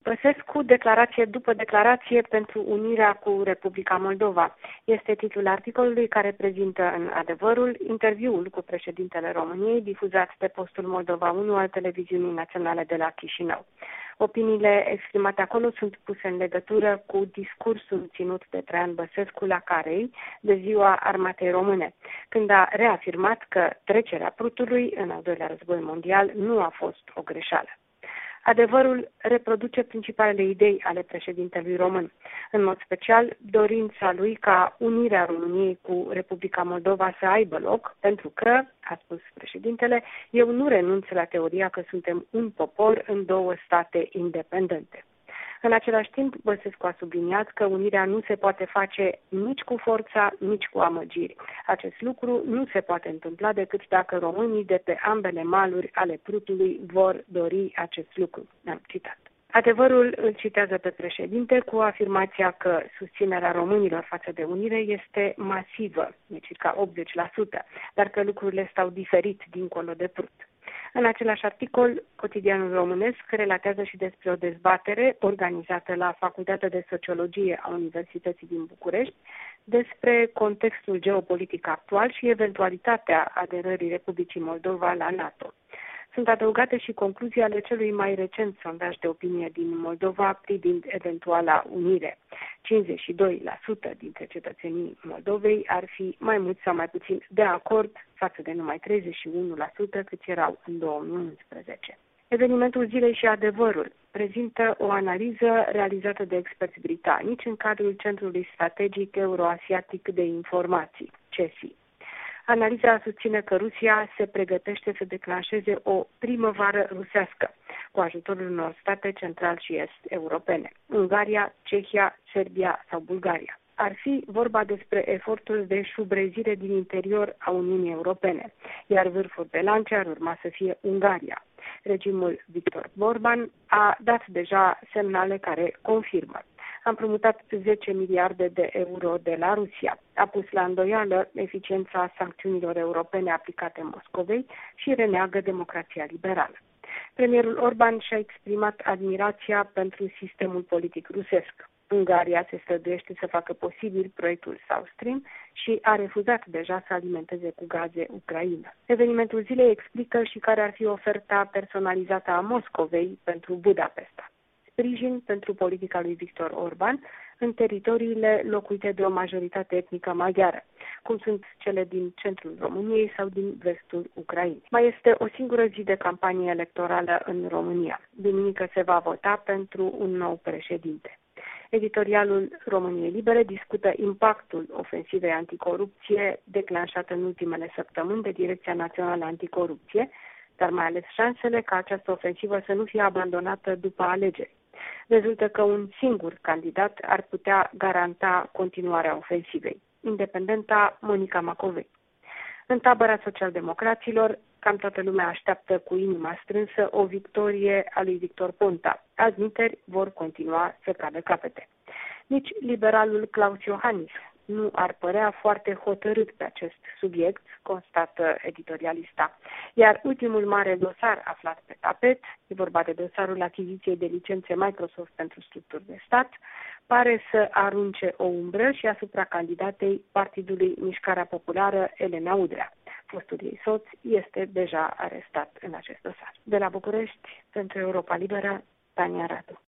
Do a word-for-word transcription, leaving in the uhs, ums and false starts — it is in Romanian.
Băsescu, declarație după declarație pentru unirea cu Republica Moldova. Este titlul articolului care prezintă în Adevărul interviul cu președintele României difuzat pe postul Moldova unu al televiziunii naționale de la Chișinău. Opiniile exprimate acolo sunt puse în legătură cu discursul ținut de Traian Băsescu la Carei de ziua Armatei Române, când a reafirmat că trecerea Prutului în al doilea război mondial nu a fost o greșeală. Adevărul reproduce principalele idei ale președintelui român, în mod special dorința lui ca unirea României cu Republica Moldova să aibă loc, pentru că, a spus președintele, eu nu renunț la teoria că suntem un popor în două state independente. În același timp, Băsescu a subliniat că unirea nu se poate face nici cu forța, nici cu amăgiri. Acest lucru nu se poate întâmpla decât dacă românii de pe ambele maluri ale Prutului vor dori acest lucru. Am citat. Adevărul îl citează pe președinte cu afirmația că susținerea românilor față de unire este masivă, de circa optzeci la sută, dar că lucrurile stau diferit dincolo de Prut. În același articol, Cotidianul Românesc relatează și despre o dezbatere organizată la Facultatea de Sociologie a Universității din București despre contextul geopolitic actual și eventualitatea aderării Republicii Moldova la NATO. Sunt adăugate și concluzii ale celui mai recent sondaj de opinie din Moldova privind eventuala unire. cincizeci și doi la sută dintre cetățenii Moldovei ar fi mai mult sau mai puțin de acord față de numai treizeci și unu la sută câți erau în două mii unsprezece. Evenimentul zilei și Adevărul prezintă o analiză realizată de experți britanici în cadrul Centrului Strategic Euroasiatic de Informații, C E S I. Analiza susține că Rusia se pregătește să declanșeze o primăvară rusească cu ajutorul unor state central și est europene, Ungaria, Cehia, Serbia sau Bulgaria. Ar fi vorba despre efortul de șubrezire din interior a Uniunii Europene, iar vârful de lance ar urma să fie Ungaria. Regimul Victor Orban a dat deja semnale care confirmă. A împrumutat zece miliarde de euro de la Rusia, a pus la îndoială eficiența sancțiunilor europene aplicate Moscovei și reneagă democrația liberală. Premierul Orban și-a exprimat admirația pentru sistemul politic rusesc. Ungaria se străduiește să facă posibil proiectul South Stream și a refuzat deja să alimenteze cu gaze Ucraina. Evenimentul zilei explică și care ar fi oferta personalizată a Moscovei pentru Budapesta. Sprijin pentru politica lui Victor Orban în teritoriile locuite de o majoritate etnică maghiară, cum sunt cele din centrul României sau din vestul Ucrainei. Mai este o singură zi de campanie electorală în România. Duminică se va vota pentru un nou președinte. Editorialul României Libere discută impactul ofensivei anticorupție declanșată în ultimele săptămâni de Direcția Națională Anticorupție, dar mai ales șansele ca această ofensivă să nu fie abandonată după alegeri. Rezultă că un singur candidat ar putea garanta continuarea ofensivei, independenta Monica Macovei. În tabăra socialdemocraților, cam toată lumea așteaptă cu inima strânsă o victorie a lui Victor Ponta. Altminteri vor continua să cadă capete. Nici liberalul Klaus Iohannis nu ar părea foarte hotărât pe acest subiect, constată editorialista. Iar ultimul mare dosar aflat pe tapet, e vorba de dosarul achiziției de licențe Microsoft pentru structuri de stat, pare să arunce o umbră și asupra candidatei Partidului Mișcarea Populară, Elena Udrea. Fostul ei soț este deja arestat în acest dosar. De la București, pentru Europa Liberă, Tania Radu.